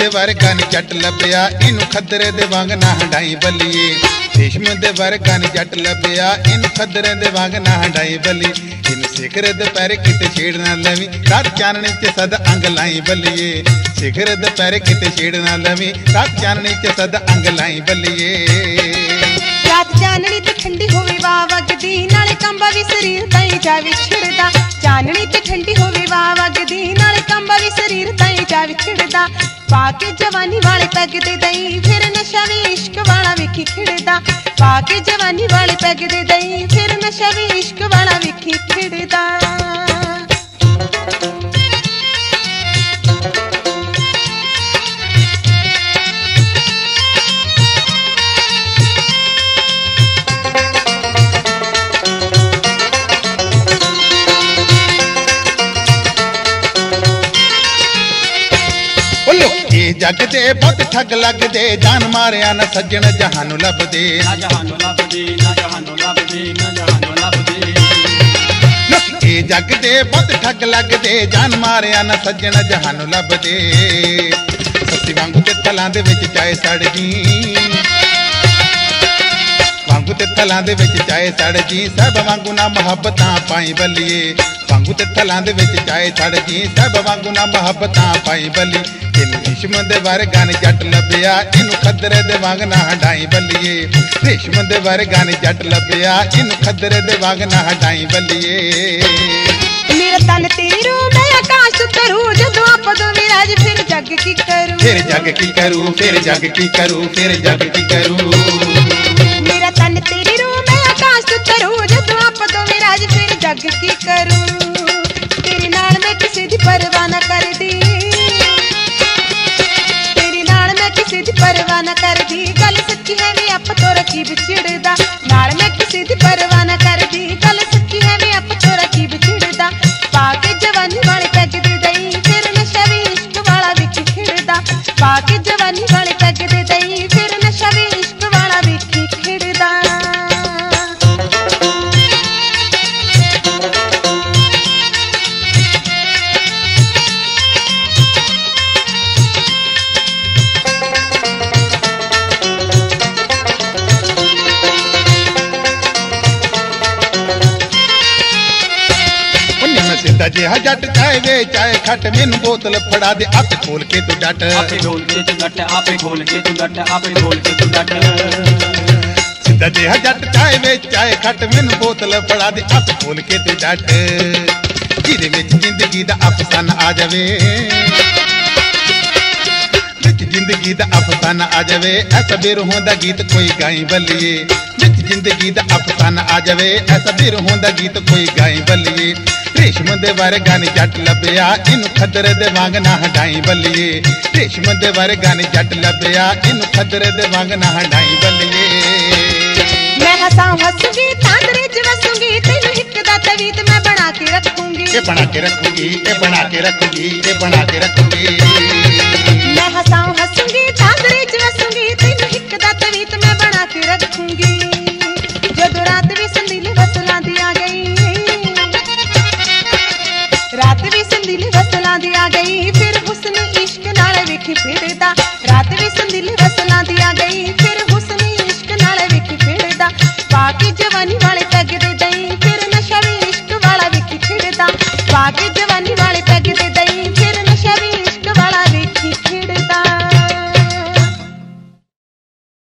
वर्गा नी जट लभ्या इनू खदरे दे वांग ना हंडाई बलिए। रेशम दे वर्गा नी जट लभ्या इनू खदरे दे वांग ना हंडाई बली। इन सिखर दोपहर किते छेड़ ना लवी रात चाननी च सद अंग लाई बलिए। सिखर दोपहर किते छेड़ ना लवी रात चाननी च सद अंग लाई बलिए। रात चाननी ते ठंडी होवे वाह वगदी नाले कंबा भी शरीर ताई जावे छिड़दा। चाननी ते ठंडी होवे वाह वगदी नाले कंबा भी शरीर ताई जावे छिड़दा। पाके जवानी वाले पैग दे दई फिर नशा भी इश्क वाला वेखी खिड़दा। पाके जवानी वाले पैग दे दई फिर नशा भी इश्क वाला वेखी खिड़दा। जग दे बहुत ठग लगदे जान मारिया न सज्जन जहानू लभदे। ना जहानू लभदे ना जहानू लभदे ना जहानू लभदे। जग दे बहुत ठग लगदे जान मारिया न सज्जन जहानू लभदे। सस्सी वांगू ते थलां दे विच चाहे सड़ जी वांगू ते थलां दे विच चाहे सड़ जी सब वांगू ना मुहब्बतां पाई बलिए। वांगू ते थलां दे विच चाहे सड़ जी सब वांगू ना मुहब्बतां पाई बली। रेशम दे वर्गा नी जट लभ्या इनू खदरे दे वांग ना हंडाई बलिए। रेशम दे वर्गा नी जट लभ्या इनू खदरे दे वांग ना हंडाई बलिए। मेरा तन तेरी रूह मैं आकाश उतरू जदों आप दोवें राज फिर जग की करूं। फिर जग की करूं फिर जग की करूं फिर जग की करूं। मेरा तन तेरी रूह मैं आकाश उतरू जदों आप दोवें राज फिर जग की करूं। तेरे नाल मैं किसी दी परवाह ना करदी परवाह ना करदी गल सच्ची है वे आप तो रखी बिछड़दा। नाल मैं किसी दी परवाह ना करदी गल सच्ची है वे आप तो रखी बिछड़दा। पाके जवानी वाले पैग दे दई फिर नशा भी इश्क वाला वेखी खिड़दा। पाके जवानी वाले पैग दे दई फिर नशा भी इश्क वाला वेखी खिड़दा। सीधा जिहा जट चाहे वे चाहे खट मैनू बोतल फड़ा दे आपे खोल के तू डट। आपे खोल के तू डट आपे खोल के तू डट आपे खोल के तू डट। सीधा जिहा जट चाहे वे चाहे खट मैनू बोतल फड़ा दे आपे खोल के तू डट। जिहदे विच जिंदगी दा अफसाना आ जावे जिंदगी दा अफसाना आ जावे ऐसा बेरूहों दा गीत कोई गाई बलिए। जिंदगी दा अफसाना आ जावे ऐसा बेरूहों दा गीत कोई गाई बलिए। रेशम दे वर्गा नी जट लभ्या इनू खदरे दे वांग ना हंडाई बलिए। रेशम दे वर्गा नी जट लभ्या इनू खदरे दे वांग ना हंडाई बलिए। मैं हंसां हंसूंगी तांदरे च वसूंगी तेनू हिक दा तवीत मैं बना के रखूंगी। ये बना के रखूंगी ये बना के रखूंगी ये बना के रखूंगी। मैं हंसां हंसूंगी तांदरे च वसूंगी तेनू हिक दा तवीत मैं बना के रखूंगी। जदों रात भी संदीले वसलां दी आ गई रात भी संदीले वसलां दी आ गई फिर हुस्न इश्क नाल वेखी फिरदा। रात भी संदीले वसलां दी आ गई फिर हुस्न इश्क नाल वेखी फिरदा। पाके जवानी वाले पैग दे दई फिर नशा भी इश्क वाला वेखी खिड़दा। पाके जवानी वाले पैग दे दई